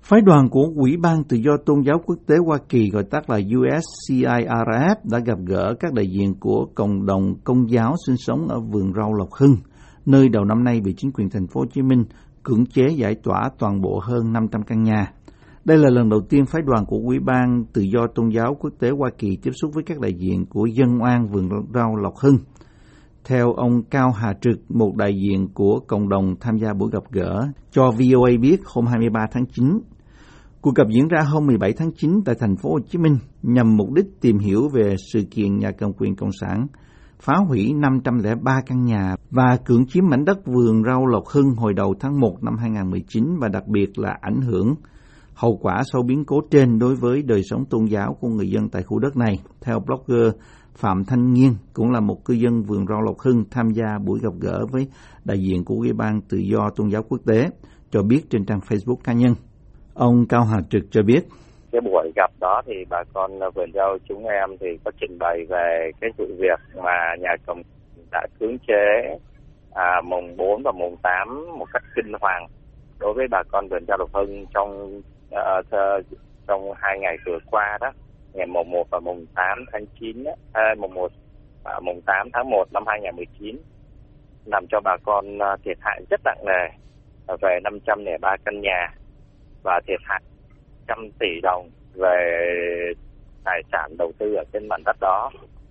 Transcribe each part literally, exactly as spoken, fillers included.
Phái đoàn của Ủy ban Tự do Tôn giáo Quốc tế Hoa Kỳ, gọi tắt là U S C I R F, đã gặp gỡ các đại diện của cộng đồng Công giáo sinh sống ở vườn rau Lộc Hưng, nơi đầu năm nay bị chính quyền thành phố Hồ Chí Minh cưỡng chế giải tỏa toàn bộ hơn năm trăm căn nhà. Đây là lần đầu tiên phái đoàn của Ủy ban Tự do Tôn giáo Quốc tế Hoa Kỳ tiếp xúc với các đại diện của dân oan vườn rau Lộc Hưng. Theo ông Cao Hà Trực, một đại diện của cộng đồng tham gia buổi gặp gỡ, cho vê o a biết hôm hai mươi ba tháng chín, cuộc gặp diễn ra hôm mười bảy tháng chín tại thành phố Hồ Chí Minh nhằm mục đích tìm hiểu về sự kiện nhà cầm quyền Cộng sản phá hủy năm trăm lẻ ba căn nhà và cưỡng chiếm mảnh đất vườn rau Lộc Hưng hồi đầu tháng một năm hai nghìn không trăm mười chín, và đặc biệt là ảnh hưởng hậu quả sau biến cố trên đối với đời sống tôn giáo của người dân tại khu đất này. Theo blogger Phạm Thanh Nghiên, cũng là một cư dân vườn rau Lộc Hưng, tham gia buổi gặp gỡ với đại diện của Ủy ban Tự do Tôn giáo Quốc tế, cho biết trên trang Facebook cá nhân. Ông Cao Hà Trực cho biết, cái buổi gặp đó thì bà con vườn rau chúng em thì có trình bày về cái sự việc mà nhà cầm đã cưỡng chế à, mùng bốn và mùng tám một cách kinh hoàng đối với bà con vườn rau Lộc Hưng trong uh, trong hai ngày vừa qua đó, ngày mùng một và mùng tám tháng chín, à, mùng một và mùng tám tháng một năm hai nghìn không trăm mười chín, làm cho bà con thiệt hại rất nặng nề về năm trăm lẻ ba căn nhà và thiệt hại trăm tỷ đồng về tài sản đầu tư ở trên mảnh đất đó.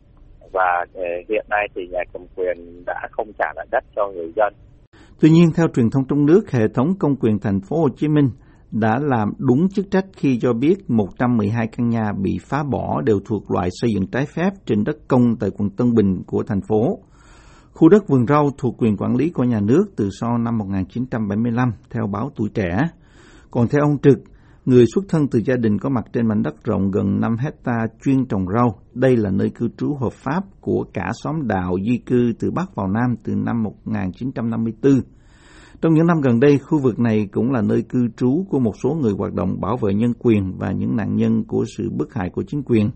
Và hiện nay thì nhà cầm quyền đã không trả lại đất cho người dân. Tuy nhiên, theo truyền thông trong nước, hệ thống công quyền thành phố Hồ Chí Minh đã làm đúng chức trách khi cho biết một trăm mười hai căn nhà bị phá bỏ đều thuộc loại xây dựng trái phép trên đất công tại quận Tân Bình của thành phố. Khu đất vườn rau thuộc quyền quản lý của nhà nước từ sau năm một nghìn chín trăm bảy mươi lăm, theo báo Tuổi Trẻ. Còn theo ông Trực, người xuất thân từ gia đình có mặt trên mảnh đất rộng gần năm hecta chuyên trồng rau, đây là nơi cư trú hợp pháp của cả xóm đạo di cư từ Bắc vào Nam từ năm một nghìn chín trăm năm mươi tư. Trong những năm gần đây, khu vực này cũng là nơi cư trú của một số người hoạt động bảo vệ nhân quyền và những nạn nhân của sự bức hại của chính quyền.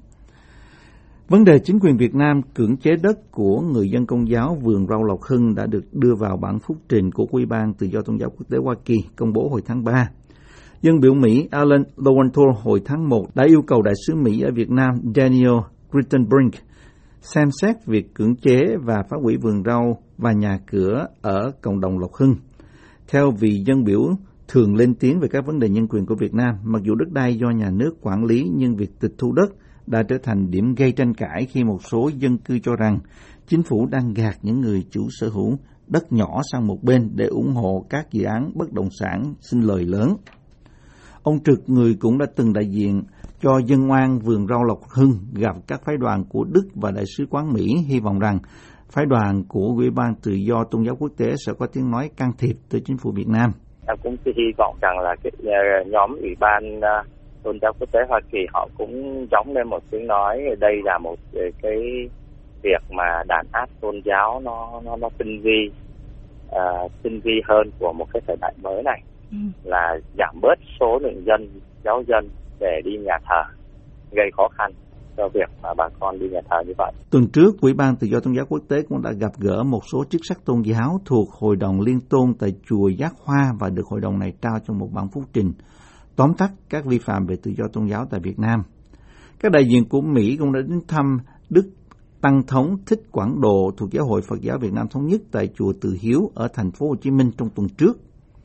Vấn đề chính quyền Việt Nam cưỡng chế đất của người dân Công giáo vườn rau Lộc Hưng đã được đưa vào bản phúc trình của Ủy ban Tự do Tôn giáo Quốc tế Hoa Kỳ công bố hồi tháng ba. Dân biểu Mỹ Alan Lowenthal hồi tháng một đã yêu cầu đại sứ Mỹ ở Việt Nam Daniel Crittenbrink xem xét việc cưỡng chế và phá hủy vườn rau và nhà cửa ở cộng đồng Lộc Hưng. Theo vị dân biểu thường lên tiếng về các vấn đề nhân quyền của Việt Nam, mặc dù đất đai do nhà nước quản lý nhưng việc tịch thu đất đã trở thành điểm gây tranh cãi khi một số dân cư cho rằng chính phủ đang gạt những người chủ sở hữu đất nhỏ sang một bên để ủng hộ các dự án bất động sản sinh lời lớn. Ông Trực, người cũng đã từng đại diện cho dân oan vườn rau Lộc Hưng, gặp các phái đoàn của Đức và Đại sứ quán Mỹ, hy vọng rằng phái đoàn của Ủy ban Tự do Tôn giáo Quốc tế sẽ có tiếng nói can thiệp tới chính phủ Việt Nam. Em cũng hy vọng rằng là cái nhóm Ủy ban Tôn giáo Quốc tế Hoa Kỳ họ cũng giống lên một tiếng nói. Đây là một cái việc mà đàn áp tôn giáo nó nó nó tinh vi, uh, tinh vi hơn của một cái thời đại mới này, ừ. là giảm bớt số lượng dân giáo dân để đi nhà thờ, gây khó khăn cho việc mà bà con đi nhà thờ như vậy. Tuần trước, Ủy ban Tự do Tôn giáo Quốc tế cũng đã gặp gỡ một số chức sắc tôn giáo thuộc Hội đồng Liên tôn tại chùa Giác Hoa và được hội đồng này trao cho một bản phúc trình tóm tắt các vi phạm về tự do tôn giáo tại Việt Nam. Các đại diện của Mỹ cũng đã đến thăm Đức Tăng Thống Thích Quảng Độ thuộc Giáo hội Phật giáo Việt Nam Thống nhất tại chùa Từ Hiếu ở thành phố Hồ Chí Minh trong tuần trước.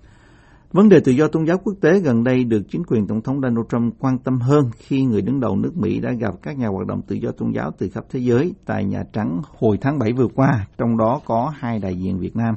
Vấn đề tự do tôn giáo quốc tế gần đây được chính quyền Tổng thống Donald Trump quan tâm hơn khi người đứng đầu nước Mỹ đã gặp các nhà hoạt động tự do tôn giáo từ khắp thế giới tại Nhà Trắng hồi tháng bảy vừa qua, trong đó có hai đại diện Việt Nam.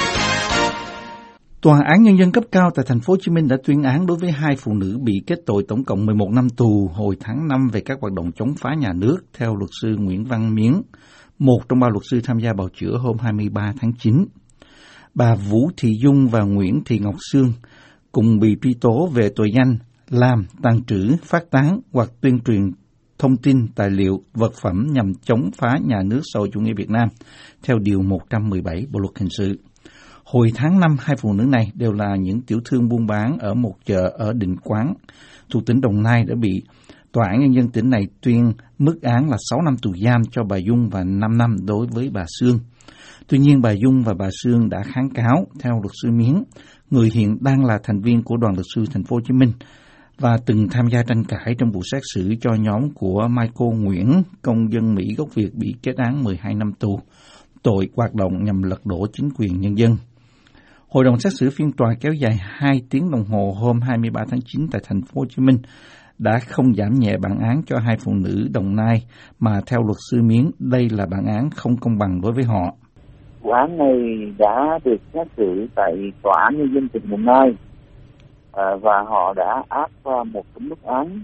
Tòa án Nhân dân cấp cao tại thành phố Hồ Chí Minh đã tuyên án đối với hai phụ nữ bị kết tội tổng cộng mười một năm tù hồi tháng năm về các hoạt động chống phá nhà nước, theo luật sư Nguyễn Văn Miếng, một trong ba luật sư tham gia bào chữa hôm hai mươi ba tháng chín. Bà Vũ Thị Dung và Nguyễn Thị Ngọc Sương cùng bị truy tố về tội danh làm, tàng trữ, phát tán hoặc tuyên truyền thông tin, tài liệu, vật phẩm nhằm chống phá nhà nước xã hội chủ nghĩa Việt Nam, theo Điều một trăm mười bảy Bộ Luật Hình sự. Hồi tháng năm, hai phụ nữ này đều là những tiểu thương buôn bán ở một chợ ở Định Quán, thuộc tỉnh Đồng Nai đã bị Tòa án Nhân dân tỉnh này tuyên mức án là sáu năm tù giam cho bà Dung và năm năm đối với bà Sương. Tuy nhiên, bà Dung và bà Sương đã kháng cáo. Theo luật sư Miếng, người hiện đang là thành viên của Đoàn luật sư Thành phố Hồ Chí Minh, và từng tham gia tranh cãi trong vụ xét xử cho nhóm của Michael Nguyễn, công dân Mỹ gốc Việt bị kết án mười hai năm tù, tội hoạt động nhằm lật đổ chính quyền nhân dân. Hội đồng xét xử phiên tòa kéo dài hai tiếng đồng hồ hôm hai mươi ba tháng chín tại thành phố Hồ Chí Minh đã không giảm nhẹ bản án cho hai phụ nữ Đồng Nai, mà theo luật sư Miến, đây là bản án không công bằng đối với họ. Vụ án này đã được xét xử tại Tòa án Nhân dân tỉnh Đồng Nai, à, và họ đã áp ra một cái mức án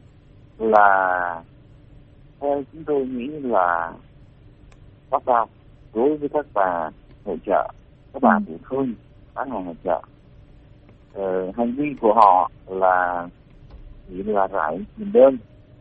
là theo chúng tôi nghĩ là quá cao đối với các bà nội trợ, các bà tiểu thương bán hàng nội trợ. Ờ, hành vi của họ là chỉ là rải tiền đơn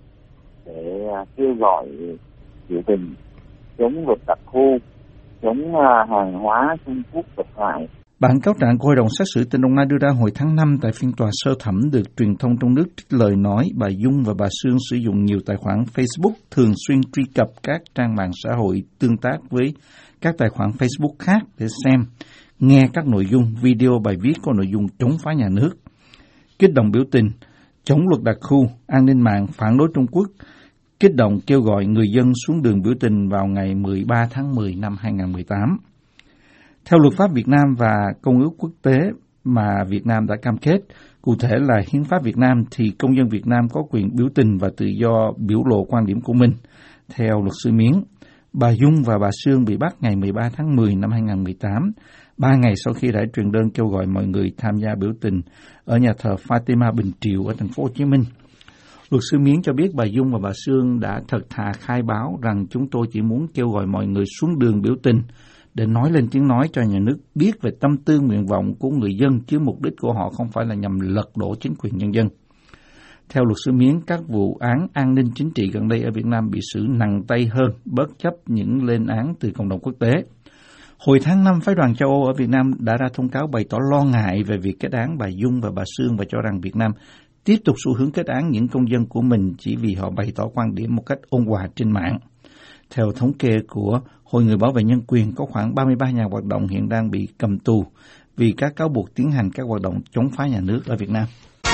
để kêu gọi biểu tình chống luật đặc khu, chống hàng hóa Trung Quốc độc hại. Bản cáo trạng của Hội đồng xét xử tỉnh Đồng Nai đưa ra hồi tháng năm tại phiên tòa sơ thẩm được truyền thông trong nước trích lời nói bà Dung và bà Sương sử dụng nhiều tài khoản Facebook, thường xuyên truy cập các trang mạng xã hội, tương tác với các tài khoản Facebook khác để xem, nghe các nội dung video bài viết có nội dung chống phá nhà nước, kích động biểu tình, chống luật đặc khu, an ninh mạng, phản đối Trung Quốc, kích động kêu gọi người dân xuống đường biểu tình vào ngày mười ba tháng mười năm hai nghìn không trăm mười tám. Theo luật pháp Việt Nam và công ước quốc tế mà Việt Nam đã cam kết, cụ thể là Hiến pháp Việt Nam, thì công dân Việt Nam có quyền biểu tình và tự do biểu lộ quan điểm của mình. Theo luật sư Miến, bà Dung và bà Sương bị bắt ngày mười ba tháng mười năm hai nghìn không trăm mười tám, ba ngày sau khi đã truyền đơn kêu gọi mọi người tham gia biểu tình ở nhà thờ Fatima Bình Triều ở thành phố Hồ Chí Minh. Luật sư Miến cho biết bà Dung và bà Sương đã thật thà khai báo rằng chúng tôi chỉ muốn kêu gọi mọi người xuống đường biểu tình để nói lên tiếng nói cho nhà nước biết về tâm tư nguyện vọng của người dân, chứ mục đích của họ không phải là nhằm lật đổ chính quyền nhân dân. Theo luật sư Miến, các vụ án an ninh chính trị gần đây ở Việt Nam bị xử nặng tay hơn, bất chấp những lên án từ cộng đồng quốc tế. Hồi tháng năm, Phái đoàn châu Âu ở Việt Nam đã ra thông cáo bày tỏ lo ngại về việc kết án bà Dung và bà Sương và cho rằng Việt Nam tiếp tục xu hướng kết án những công dân của mình chỉ vì họ bày tỏ quan điểm một cách ôn hòa trên mạng. Theo thống kê của Hội người bảo vệ nhân quyền, có khoảng ba mươi ba nhà hoạt động hiện đang bị cầm tù vì các cáo buộc tiến hành các hoạt động chống phá nhà nước ở Việt Nam.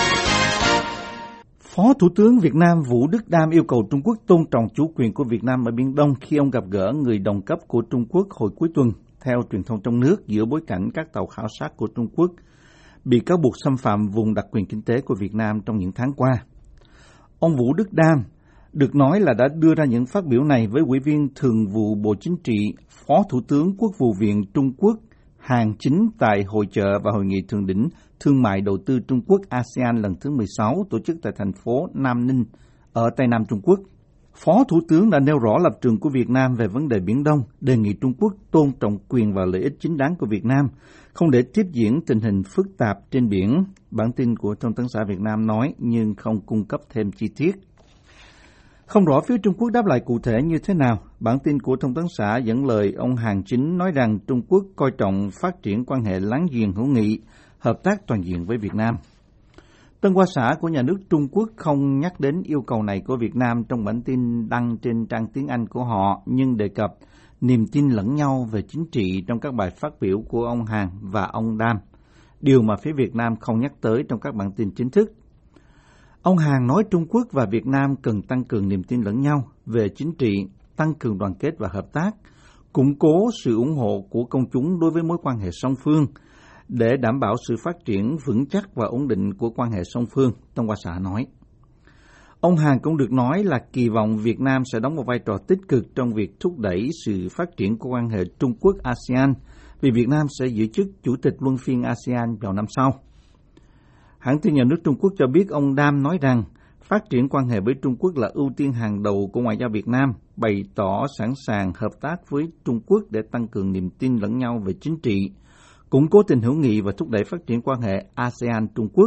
Phó Thủ tướng Việt Nam Vũ Đức Đam yêu cầu Trung Quốc tôn trọng chủ quyền của Việt Nam ở Biển Đông khi ông gặp gỡ người đồng cấp của Trung Quốc hồi cuối tuần, theo truyền thông trong nước, giữa bối cảnh các tàu khảo sát của Trung Quốc bị cáo buộc xâm phạm vùng đặc quyền kinh tế của Việt Nam trong những tháng qua. Ông Vũ Đức Đam được nói là đã đưa ra những phát biểu này với Ủy viên Thường vụ Bộ Chính trị, Phó Thủ tướng Quốc vụ viện Trung Quốc Hàn Chính tại hội chợ và hội nghị thượng đỉnh Thương mại Đầu tư Trung Quốc a sê an lần thứ mười sáu tổ chức tại thành phố Nam Ninh ở Tây Nam Trung Quốc. Phó Thủ tướng đã nêu rõ lập trường của Việt Nam về vấn đề Biển Đông, đề nghị Trung Quốc tôn trọng quyền và lợi ích chính đáng của Việt Nam, không để tiếp diễn tình hình phức tạp trên biển. Bản tin của Thông tấn xã Việt Nam nói nhưng không cung cấp thêm chi tiết. Không rõ phía Trung Quốc đáp lại cụ thể như thế nào. Bản tin của Thông tấn xã dẫn lời ông Hàn Chính nói rằng Trung Quốc coi trọng phát triển quan hệ láng giềng hữu nghị, hợp tác toàn diện với Việt Nam. Tân Hoa xã của nhà nước Trung Quốc không nhắc đến yêu cầu này của Việt Nam trong bản tin đăng trên trang tiếng Anh của họ, nhưng đề cập niềm tin lẫn nhau về chính trị trong các bài phát biểu của ông Hàn và ông Đam, điều mà phía Việt Nam không nhắc tới trong các bản tin chính thức. Ông Hàn nói Trung Quốc và Việt Nam cần tăng cường niềm tin lẫn nhau về chính trị, tăng cường đoàn kết và hợp tác, củng cố sự ủng hộ của công chúng đối với mối quan hệ song phương để đảm bảo sự phát triển vững chắc và ổn định của quan hệ song phương, Tân Hoa xã nói. Ông Hàn cũng được nói là kỳ vọng Việt Nam sẽ đóng một vai trò tích cực trong việc thúc đẩy sự phát triển của quan hệ Trung Quốc-a sê an, vì Việt Nam sẽ giữ chức Chủ tịch luân phiên a sê an vào năm sau. Hãng tin nhà nước Trung Quốc cho biết ông Đam nói rằng phát triển quan hệ với Trung Quốc là ưu tiên hàng đầu của ngoại giao Việt Nam, bày tỏ sẵn sàng hợp tác với Trung Quốc để tăng cường niềm tin lẫn nhau về chính trị, củng cố tình hữu nghị và thúc đẩy phát triển quan hệ a sê an Trung Quốc.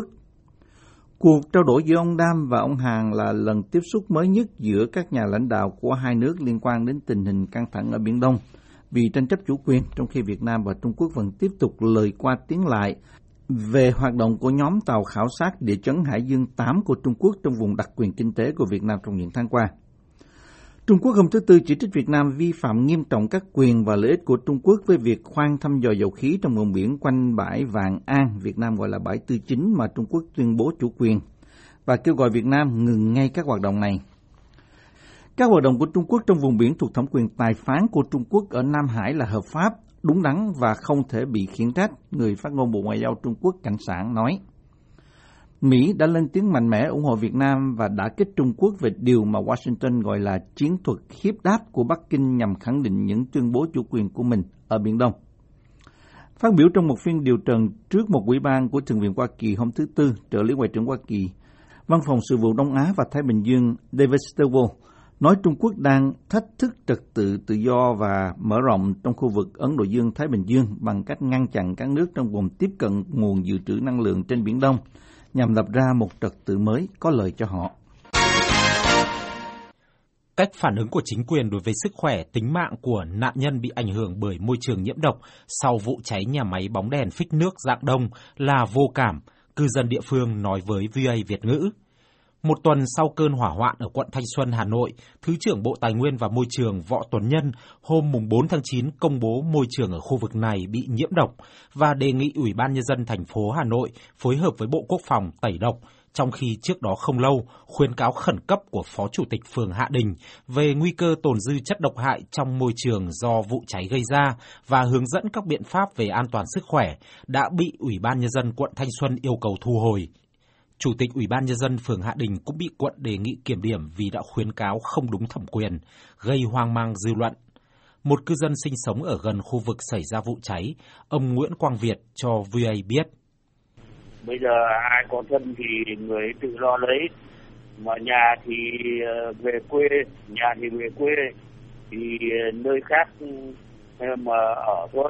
Cuộc trao đổi giữa ông Đam và ông Hàn là lần tiếp xúc mới nhất giữa các nhà lãnh đạo của hai nước liên quan đến tình hình căng thẳng ở Biển Đông vì tranh chấp chủ quyền, trong khi Việt Nam và Trung Quốc vẫn tiếp tục lời qua tiếng lại về hoạt động của nhóm tàu khảo sát địa chấn Hải Dương tám của Trung Quốc trong vùng đặc quyền kinh tế của Việt Nam trong những tháng qua. Trung Quốc hôm thứ Tư chỉ trích Việt Nam vi phạm nghiêm trọng các quyền và lợi ích của Trung Quốc với việc khoan thăm dò dầu khí trong vùng biển quanh bãi Vạn An, Việt Nam gọi là bãi Tư Chính mà Trung Quốc tuyên bố chủ quyền, và kêu gọi Việt Nam ngừng ngay các hoạt động này. Các hoạt động của Trung Quốc trong vùng biển thuộc thẩm quyền tài phán của Trung Quốc ở Nam Hải là hợp pháp, đúng đắn và không thể bị khiển trách, người phát ngôn Bộ Ngoại giao Trung Quốc Cảnh Sảng nói. Mỹ đã lên tiếng mạnh mẽ ủng hộ Việt Nam và đã kích Trung Quốc về điều mà Washington gọi là chiến thuật hiếp đáp của Bắc Kinh nhằm khẳng định những tuyên bố chủ quyền của mình ở Biển Đông. Phát biểu trong một phiên điều trần trước một ủy ban của Thượng viện Hoa Kỳ hôm thứ Tư, trợ lý Ngoại trưởng Hoa Kỳ, Văn phòng Sự vụ Đông Á và Thái Bình Dương David Stilwell nói Trung Quốc đang thách thức trật tự tự do và mở rộng trong khu vực Ấn Độ Dương-Thái Bình Dương bằng cách ngăn chặn các nước trong vùng tiếp cận nguồn dự trữ năng lượng trên Biển Đông, nhằm lập ra một trật tự mới có lợi cho họ. Cách phản ứng của chính quyền đối với sức khỏe, tính mạng của nạn nhân bị ảnh hưởng bởi môi trường nhiễm độc sau vụ cháy nhà máy bóng đèn phích nước Rạng Đông là vô cảm, cư dân địa phương nói với vê o a Việt ngữ. Một tuần sau cơn hỏa hoạn ở quận Thanh Xuân, Hà Nội, Thứ trưởng Bộ Tài nguyên và Môi trường Võ Tuấn Nhân hôm bốn tháng chín công bố môi trường ở khu vực này bị nhiễm độc và đề nghị Ủy ban Nhân dân thành phố Hà Nội phối hợp với Bộ Quốc phòng tẩy độc, trong khi trước đó không lâu, khuyến cáo khẩn cấp của Phó Chủ tịch phường Hạ Đình về nguy cơ tồn dư chất độc hại trong môi trường do vụ cháy gây ra và hướng dẫn các biện pháp về an toàn sức khỏe đã bị Ủy ban Nhân dân quận Thanh Xuân yêu cầu thu hồi. Chủ tịch Ủy ban Nhân dân phường Hạ Đình cũng bị quận đề nghị kiểm điểm vì đã khuyến cáo không đúng thẩm quyền, gây hoang mang dư luận. Một cư dân sinh sống ở gần khu vực xảy ra vụ cháy, ông Nguyễn Quang Việt cho vê o a biết. Bây giờ ai có thân thì người tự lo lấy, mà nhà thì về quê, nhà thì về quê, thì nơi khác mà ở thôi.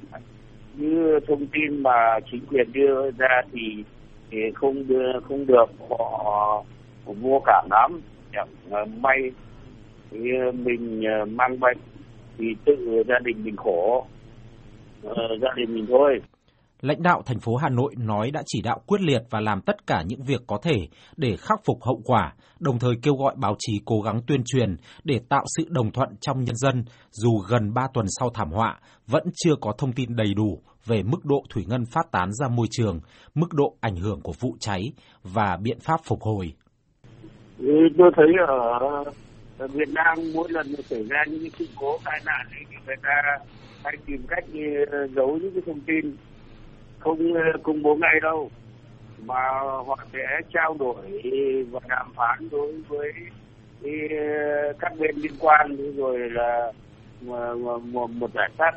Như thông tin mà chính quyền đưa ra thì thì không đưa, không được, họ vô cảm lắm. Chẳng may thì mình mang bệnh thì tự gia đình mình khổ, gia đình mình thôi. Lãnh đạo thành phố Hà Nội nói đã chỉ đạo quyết liệt và làm tất cả những việc có thể để khắc phục hậu quả, đồng thời kêu gọi báo chí cố gắng tuyên truyền để tạo sự đồng thuận trong nhân dân, dù gần ba tuần sau thảm họa vẫn chưa có thông tin đầy đủ về mức độ thủy ngân phát tán ra môi trường, mức độ ảnh hưởng của vụ cháy và biện pháp phục hồi. Tôi thấy ở Việt Nam mỗi lần xảy ra những sự cố tai nạn thì người ta hay tìm cách giấu những cái thông tin, không công bố ngay đâu, mà họ sẽ trao đổi và đàm phán đối với các bên liên quan, rồi là một, một giải pháp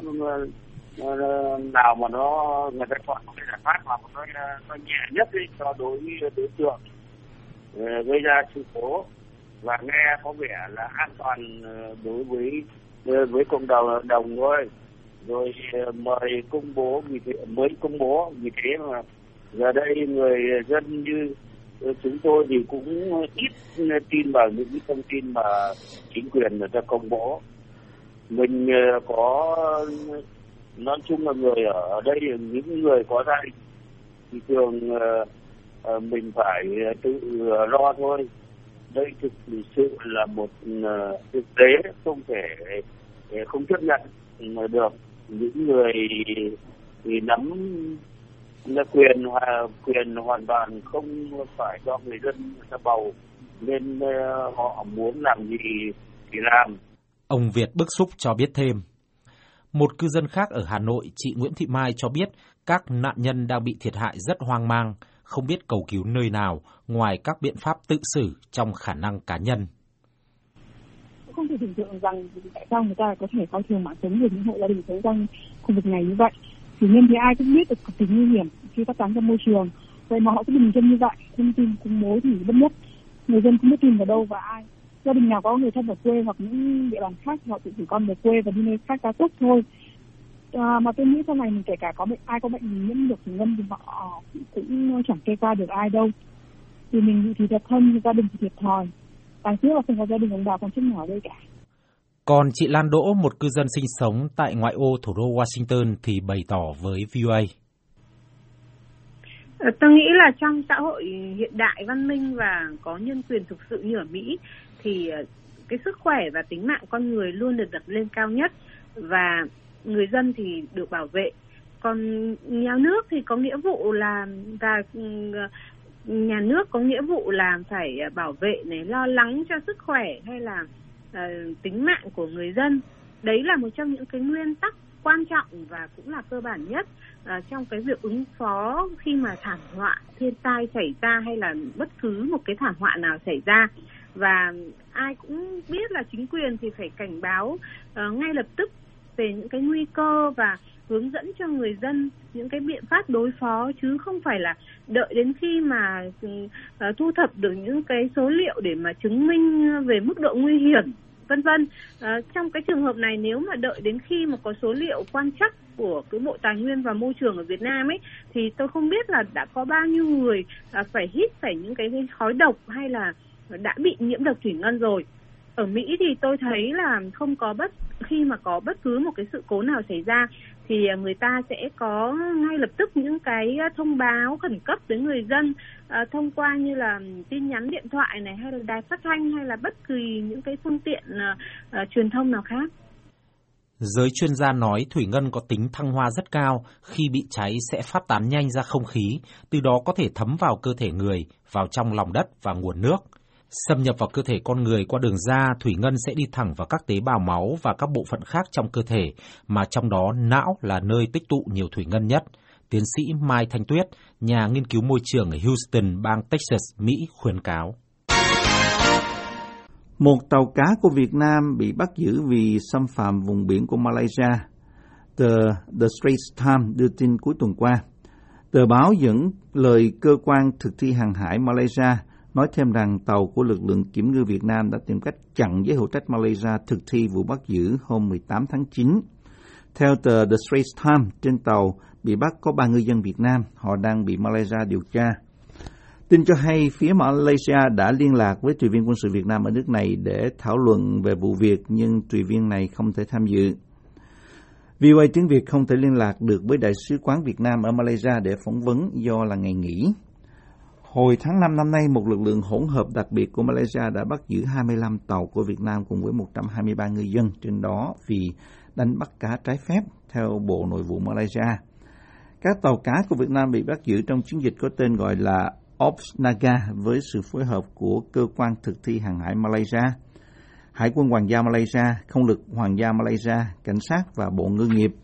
nào mà nó người ta chọn một cái giải pháp mà nó, nó nhẹ nhất đi cho đối đối tượng gây ra sự cố và nghe có vẻ là an toàn đối với với cộng đồng đồng thôi. Rồi mời công bố vì thế, mới công bố vì thế mà giờ đây người dân như chúng tôi thì cũng ít tin vào những cái thông tin mà chính quyền người ta công bố. Mình có nói chung là người ở đây, những người có gia đình thì thường mình phải tự lo thôi. Đây thực sự là một thực tế không thể không chấp nhận được. Những người thì nắm quyền quyền hoàn toàn không phải do người dân người ta bầu, nên họ muốn làm gì thì làm. Ông Việt bức xúc cho biết thêm. Một cư dân khác ở Hà Nội, chị Nguyễn Thị Mai cho biết các nạn nhân đang bị thiệt hại rất hoang mang, không biết cầu cứu nơi nào ngoài các biện pháp tự xử trong khả năng cá nhân. Không thể tưởng tượng rằng tại sao người ta có thể coi thường mạng sống của những hộ gia đình sống trong khu vực này như vậy. Tuy nhiên thì ai cũng biết được cực kỳ nguy hiểm khi phát tán ra môi trường, vậy mà họ cứ bình chân như vậy, thông tin công bố thì bất nhất, người dân không biết tin vào đâu và ai. Gia đình nào có người thân ở quê hoặc những địa bàn khác thì họ tự gửi con về quê và đi nơi khác tá túc thôi. À, mà tôi nghĩ sau này mình kể cả có bệnh, ai có bệnh nhiễm được thủy ngân thì họ cũng chẳng kê qua được ai đâu. Thì mình bị thì thiệt thân, gia đình thì thiệt thòi. Đáng tiếc là không có gia đình ông bà con chút nhỏ đây cả. Còn chị Lan Đỗ, một cư dân sinh sống tại ngoại ô thủ đô Washington thì bày tỏ với vê o a. Tôi nghĩ là trong xã hội hiện đại, văn minh và có nhân quyền thực sự như ở Mỹ thì cái sức khỏe và tính mạng con người luôn được đặt lên cao nhất và người dân thì được bảo vệ. Còn nhà nước thì có nghĩa vụ là và nhà nước có nghĩa vụ là phải bảo vệ này, lo lắng cho sức khỏe hay là uh, tính mạng của người dân. Đấy là một trong những cái nguyên tắc quan trọng và cũng là cơ bản nhất uh, trong cái việc ứng phó khi mà thảm họa thiên tai xảy ra hay là bất cứ một cái thảm họa nào xảy ra. Và ai cũng biết là chính quyền thì phải cảnh báo uh, ngay lập tức về những cái nguy cơ và hướng dẫn cho người dân những cái biện pháp đối phó, chứ không phải là đợi đến khi mà uh, thu thập được những cái số liệu để mà chứng minh về mức độ nguy hiểm, vân vân. Uh, trong cái trường hợp này, nếu mà đợi đến khi mà có số liệu quan trắc của cái Bộ Tài nguyên và Môi trường ở Việt Nam ấy, thì tôi không biết là đã có bao nhiêu người uh, phải hít phải những cái khói độc hay là đã bị nhiễm độc thủy ngân rồi. Ở Mỹ thì tôi thấy là không có bất khi mà có bất cứ một cái sự cố nào xảy ra thì người ta sẽ có ngay lập tức những cái thông báo khẩn cấp đến người dân à, thông qua như là tin nhắn điện thoại này, hay là đài phát thanh, hay là bất kỳ những cái phương tiện à, à, truyền thông nào khác. Giới chuyên gia nói thủy ngân có tính thăng hoa rất cao, khi bị cháy sẽ phát tán nhanh ra không khí, từ đó có thể thấm vào cơ thể người, vào trong lòng đất và nguồn nước. Xâm nhập vào cơ thể con người qua đường da, thủy ngân sẽ đi thẳng vào các tế bào máu và các bộ phận khác trong cơ thể, mà trong đó não là nơi tích tụ nhiều thủy ngân nhất. Tiến sĩ Mai Thanh Tuyết, nhà nghiên cứu môi trường ở Houston, bang Texas, Mỹ khuyến cáo. Một tàu cá của Việt Nam bị bắt giữ vì xâm phạm vùng biển của Malaysia. Tờ The Straits Times đưa tin cuối tuần qua. Tờ báo dẫn lời cơ quan thực thi hàng hải Malaysia nói thêm rằng tàu của lực lượng kiểm ngư Việt Nam đã tìm cách chặn giới hữu trách Malaysia thực thi vụ bắt giữ hôm mười tám tháng chín. Theo tờ The Straits Times, trên tàu bị bắt có ba ngư dân Việt Nam, họ đang bị Malaysia điều tra. Tin cho hay phía Malaysia đã liên lạc với tùy viên quân sự Việt Nam ở nước này để thảo luận về vụ việc, nhưng tùy viên này không thể tham dự. vê o a tiếng Việt không thể liên lạc được với Đại sứ quán Việt Nam ở Malaysia để phỏng vấn do là ngày nghỉ. Hồi tháng năm năm nay, một lực lượng hỗn hợp đặc biệt của Malaysia đã bắt giữ hai mươi lăm tàu của Việt Nam cùng với một trăm hai mươi ba ngư dân trên đó vì đánh bắt cá trái phép, theo Bộ Nội vụ Malaysia. Các tàu cá của Việt Nam bị bắt giữ trong chiến dịch có tên gọi là Ops Naga với sự phối hợp của Cơ quan Thực thi Hàng hải Malaysia, Hải quân Hoàng gia Malaysia, Không lực Hoàng gia Malaysia, Cảnh sát và Bộ Ngư nghiệp.